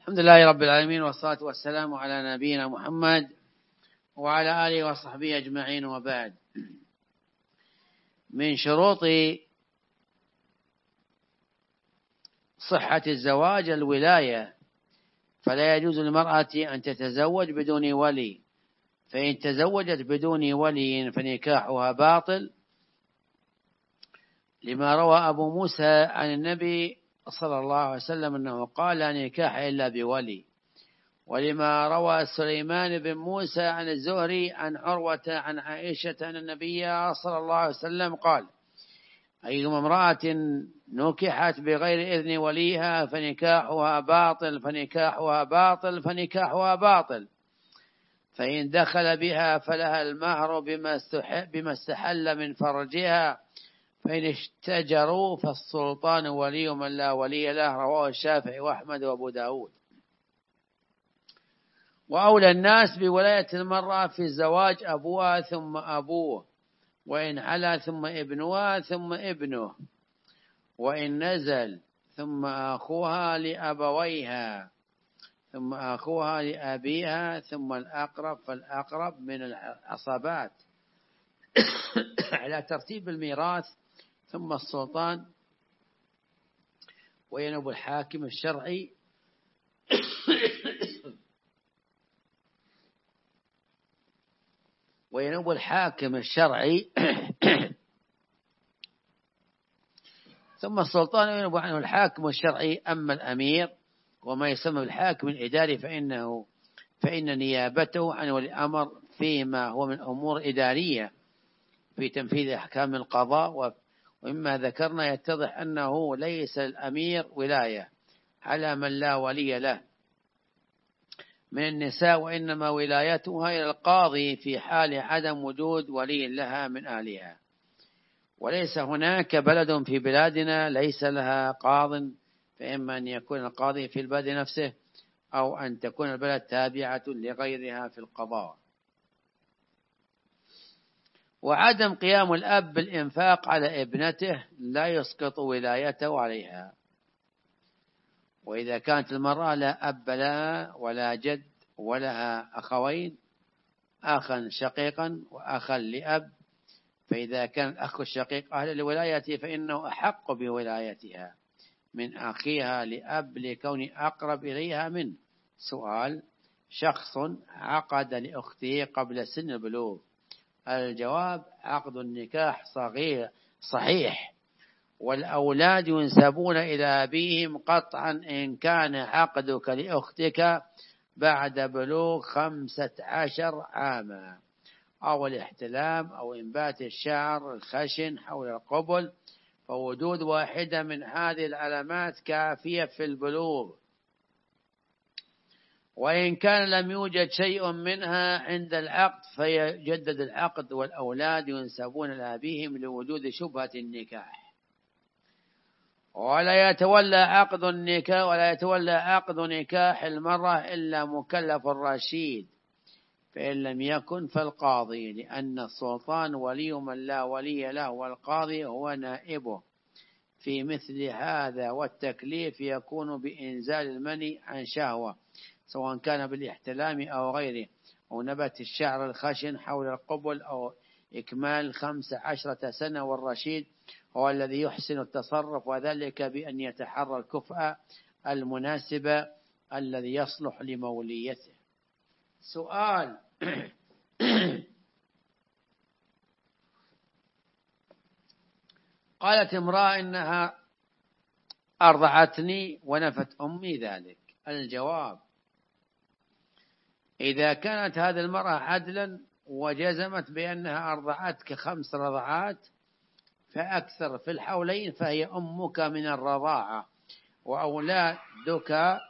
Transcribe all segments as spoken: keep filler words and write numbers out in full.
الحمد لله رب العالمين، والصلاة والسلام على نبينا محمد وعلى آله وصحبه أجمعين، وبعد. من شروط صحة الزواج الولاية، فلا يجوز للمرأة أن تتزوج بدون ولي، فإن تزوجت بدون ولي فنكاحها باطل، لما روى أبو موسى عن النبي صلى الله عليه وسلم أنه قال: لا نكاح إلا بولي. ولما روى سليمان بن موسى عن الزهري عن عروة عن عائشة أن النبي صلى الله عليه وسلم قال: أيما امرأة نكحت بغير إذن وليها فنكاحها باطل فنكاحها باطل فنكاحها باطل، فإن دخل بها فلها المهر بما استحل من فرجها، فإن اشتجروا فالسلطان ولي من لا ولي له. رواه الشافعي وأحمد وأبو داود. وأولى الناس بولاية المرأة في الزواج أبوها ثم أبوه، وإن علا ثم ابنها ثم ابنه، وإن نزل ثم أخوها لأبويها ثم أخوها لأبيها، ثم الأقرب فالأقرب من العصبات على ترتيب الميراث، ثم السلطان. وينوب الحاكم الشرعي وينوب الحاكم الشرعي ثم السلطان ينوب عنه الحاكم الشرعي. أما الأمير وما يسمى بالحاكم الإداري فإنه فإن نيابته عن ولي الأمر فيما هو من أمور إدارية في تنفيذ أحكام القضاء. ومما ذكرنا يتضح أنه ليس الأمير ولاية على من لا ولي له من النساء، وإنما ولايتها إلى القاضي في حال عدم وجود ولي لها من أهلها. وليس هناك بلد في بلادنا ليس لها قاض، فإما أن يكون القاضي في البلد نفسه أو أن تكون البلد تابعة لغيرها في القضاء. وعدم قيام الأب بالإنفاق على ابنته لا يسقط ولايته عليها. وإذا كانت المرأة لا أب لها ولا جد ولها أخوين، أخا شقيقا وأخا لأب، فإذا كان الأخ الشقيق أهل الولاية فإنه أحق بولايتها من أخيها لأب لكون أقرب إليها منه. سؤال: شخص عقد لأخته قبل سن البلوغ، الجواب: عقد النكاح صغير صحيح، والأولاد ينسبون إلى أبيهم قطعا إن كان عقدك لأختك بعد بلوغ خمسة عشر عاما، أو الاحتلام أو إنبات الشعر الخشن حول القبل، فوجود واحدة من هذه العلامات كافية في البلوغ. وإن كان لم يوجد شيء منها عند العقد فيجدد العقد، والأولاد ينسبون لأبيهم لوجود شبهة النكاح. ولا يتولى عقد النكاح ولا يتولى عقد نكاح المرأة إلا مكلف رشيد، فإن لم يكن فالقاضي، لأن السلطان ولي من لا ولي له، والقاضي هو نائبه في مثل هذا. والتكليف يكون بإنزال المني عن شهوة، سواء كان بالاحتلام أو غيره، أو نبت الشعر الخشن حول القبل، أو إكمال خمس عشرة سنة. والرشيد هو الذي يحسن التصرف، وذلك بأن يتحرى الكفء المناسب الذي يصلح لموليته. سؤال: قالت امرأة إنها أرضعتني ونفت أمي ذلك. الجواب: إذا كانت هذه المرأة عدلا وجزمت بأنها أرضعتك خمس رضعات فأكثر في الحولين فهي أمك من الرضاعة، وأولادك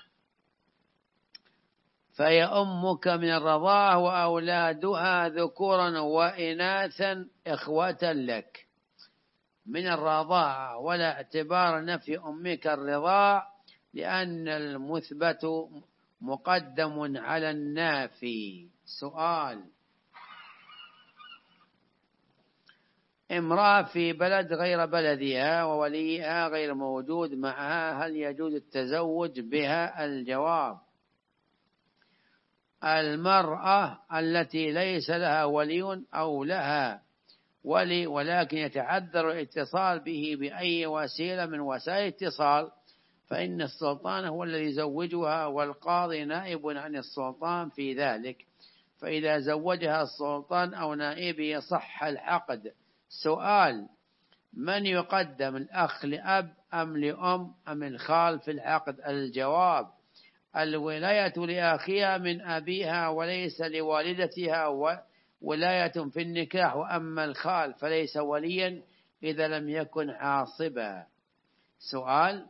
فهي أمك من الرضاعة وأولادها ذكورا وإناثا إخوة لك من الرضاعة، ولا اعتبار نفي أمك الرضاع، لأن المثبت مقدم على النافي. سؤال: امرأة في بلد غير بلدها ووليها غير موجود معها، هل يجوز التزوج بها؟ الجواب: المرأة التي ليس لها ولي أو لها ولي ولكن يتعذر الاتصال به بأي وسيلة من وسائل الاتصال، فإن السلطان هو الذي يزوجها، والقاضي نائب عن السلطان في ذلك، فإذا زوجها السلطان أو نائبه صح العقد. سؤال: من يقدم، الأخ لأب أم لأم أم الخال في العقد؟ الجواب: الولاية لأخيها من أبيها وليس لوالدتها ولاية في النكاح، وأما الخال فليس وليا إذا لم يكن عاصبا. سؤال: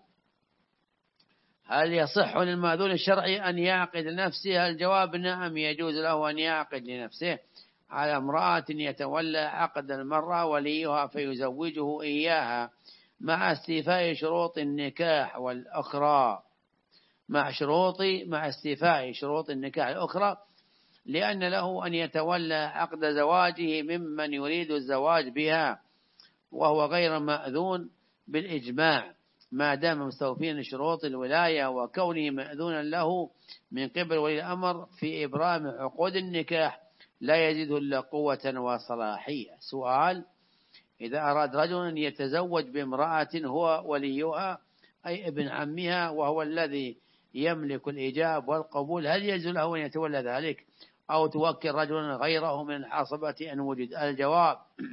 هل يصح للمأذون الشرعي أن يعقد لنفسه؟ الجواب: نعم، يجوز له أن يعقد لنفسه على امرأة يتولى عقد المرأة وليها فيزوجه إياها مع استيفاء شروط النكاح والأخرى مع شروط مع استيفاء شروط النكاح الأخرى، لأن له أن يتولى عقد زواجه ممن يريد الزواج بها وهو غير مأذون بالإجماع، ما دام مستوفين شروط الولاية، وكونه مأذونا له من قبل ولي الأمر في إبرام عقود النكاح لا يزيد إلا قوة وصلاحية. سؤال: إذا أراد رجل أن يتزوج بامرأة هو وليها أي ابن عمها وهو الذي يملك الإجاب والقبول، هل يجوز له أن يتولى ذلك أو توكل رجلا غيره من العصبة أن وجد؟ الجواب: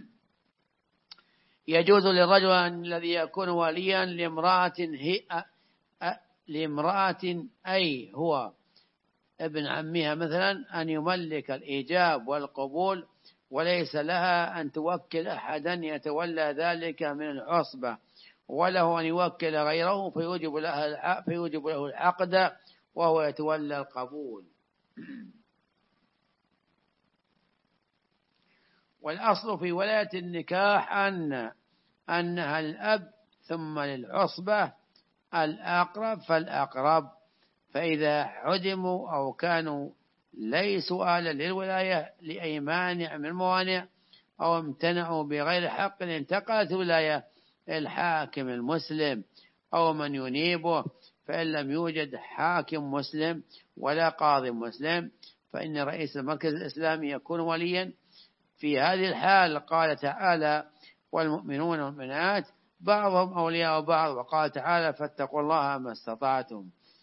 يجوز للرجل الذي يكون وليا لامرأة هي لامرأة أي هو ابن عمها مثلا أن يملك الإيجاب والقبول، وليس لها أن توكل أحدا يتولى ذلك من العصبة، وله أن يوكل غيره فيوجب له فيوجب له العقد وهو يتولى القبول. والأصل في ولاية النكاح أن أنها الأب ثم للعصبة الأقرب فالأقرب، فإذا عدموا أو كانوا ليسوا آلا للولاية لأي مانع من الموانع أو امتنعوا بغير حق انتقلت ولاية الحاكم المسلم أو من ينيبه، فإن لم يوجد حاكم مسلم ولا قاضي مسلم فإن رئيس المركز الإسلامي يكون وليا. في هذه الحال قال تعالى: والمؤمنون والمؤمنات بعضهم أولياء بعض، وقال تعالى: فاتقوا الله ما استطعتم.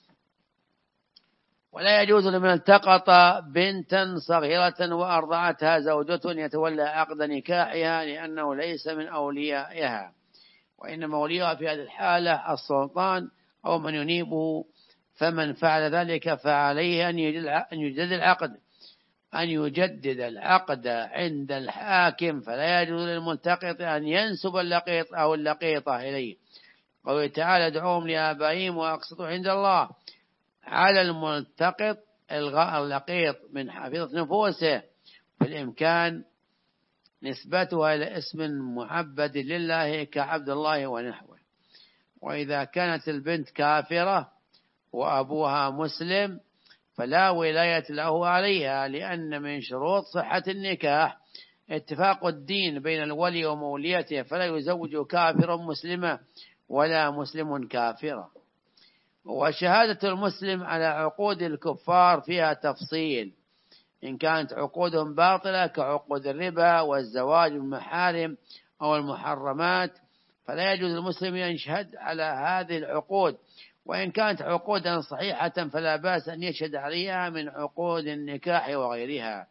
ولا يجوز لمن التقط بنتا صغيرة وأرضعتها زوجة يتولى عقد نكاحها، لأنه ليس من أوليائها، وإنما وليها في هذه الحالة السلطان أو من ينيبه، فمن فعل ذلك فعليه أن يجدد العقد أن يجدد العقد عند الحاكم، فلا يجوز للملتقط أن ينسب اللقيط أو اللقيطة إليه. قوله تعالى: ادعوهم لآبائهم وأقسطوا عند الله. على الملتقط إلغاء اللقيط من حفيظة نفوسه، في الإمكان نسبتها إلى اسم معبد لله كعبد الله ونحوه. وإذا كانت البنت كافرة وأبوها مسلم فلا ولاية له عليها، لأن من شروط صحة النكاح اتفاق الدين بين الولي وموليته، فلا يزوج كافر مسلمة ولا مسلم كافرة. وشهادة المسلم على عقود الكفار فيها تفصيل، إن كانت عقودهم باطلة كعقود الربا والزواج بالمحارم أو المحرمات فلا يجوز للمسلم أن يشهد على هذه العقود، وإن كانت عقودا صحيحة فلا بأس أن يشهد عليها من عقود النكاح وغيرها.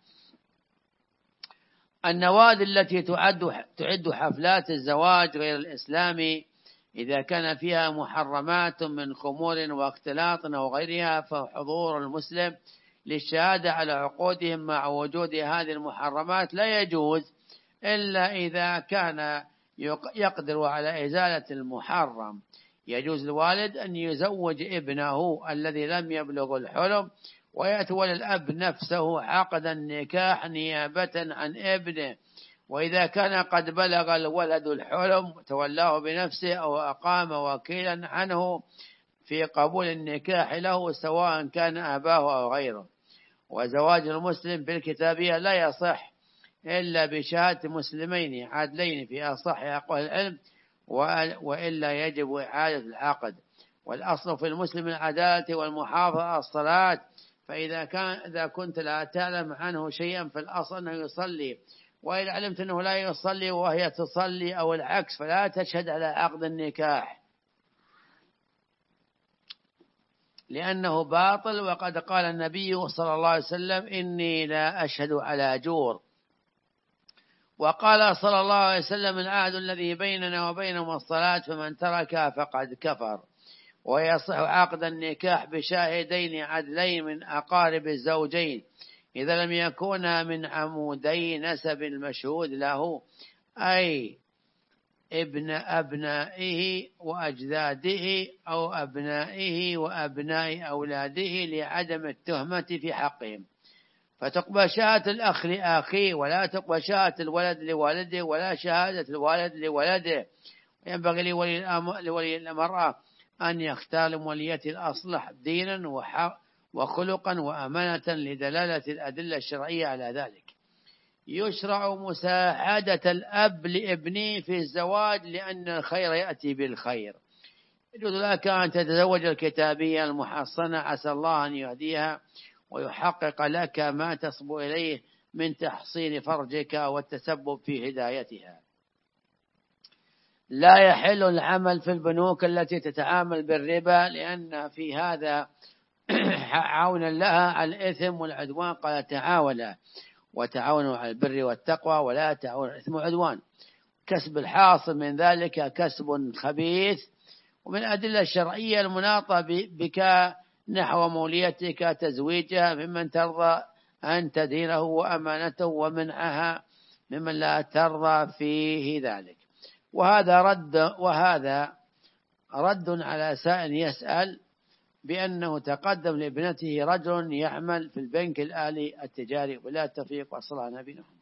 النوادي التي تعد تعد حفلات الزواج غير الإسلامي إذا كان فيها محرمات من خمور واختلاط أو غيرها، فحضور المسلم للشهادة على عقودهم مع وجود هذه المحرمات لا يجوز إلا إذا كان يقدر على إزالة المحرم. يجوز الوالد أن يزوج ابنه الذي لم يبلغ الحلم ويتولى الأب نفسه عقد النكاح نيابة عن ابنه، وإذا كان قد بلغ الولد الحلم تولاه بنفسه أو أقام وكيلا عنه في قبول النكاح له سواء كان أباه أو غيره. وزواج المسلم بالكتابية لا يصح إلا بشهادة مسلمين عادلين في أصح أقوال العلم، وإلا يجب إعادة العقد. والأصل في المسلم العدالة والمحافظة على الصلاة، فإذا كان إذا كنت لا تعلم عنه شيئا فالأصل أنه يصلي، وإذا علمت أنه لا يصلي وهي تصلي أو العكس فلا تشهد على عقد النكاح لأنه باطل. وقد قال النبي صلى الله عليه وسلم: إني لا أشهد على جور. وقال صلى الله عليه وسلم: العهد الذي بيننا وبينهم الصلاة، فمن تركها فقد كفر. ويصح عقد النكاح بشاهدين عدلين من أقارب الزوجين إذا لم يكونا من عمودي نسب المشهود له، أي ابن أبنائه وأجداده أو أبنائه وأبناء أولاده، لعدم التهمة في حقهم. فتقبل شهادة الأخ لأخيه، ولا تقبل شهادة الولد لوالده، ولا شهادة الوالد لولده. ينبغي لولي المرأة أن يختار لوليته الأصلح دينا وخلقا وأمانة لدلالة الأدلة الشرعية على ذلك. يشرع مساعدة الأب لابنه في الزواج لأن الخير يأتي بالخير. يجوز لك أن تتزوج الكتابية المحصنة، عسى الله أن يهديها ويحقق لك ما تصبو إليه من تحصين فرجك والتسبب في هدايتها. لا يحل العمل في البنوك التي تتعامل بالربا، لأن في هذا عونا لها على الإثم والعدوان. قال تعالى: وتعاونوا على البر والتقوى ولا تعاونوا على الإثم والعدوان. كسب الحاصل من ذلك كسب خبيث. ومن الأدلة الشرعية المناطة بك نحو موليتك تزويجها ممن ترضى أن تدينه وأمانته، ومنعها ممن لا ترضى فيه ذلك. وهذا رد وهذا رد على سائل يسأل بأنه تقدم لابنته رجل يعمل في البنك الآلي التجاري. ولا التوفيق، وصلى على نبينا محمد.